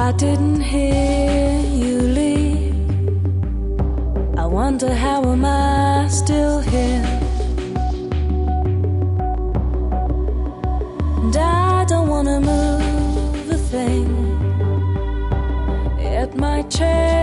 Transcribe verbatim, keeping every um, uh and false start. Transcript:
I didn't hear you leave. I wonder how am I still here. And I don't wanna move a thing. It might change.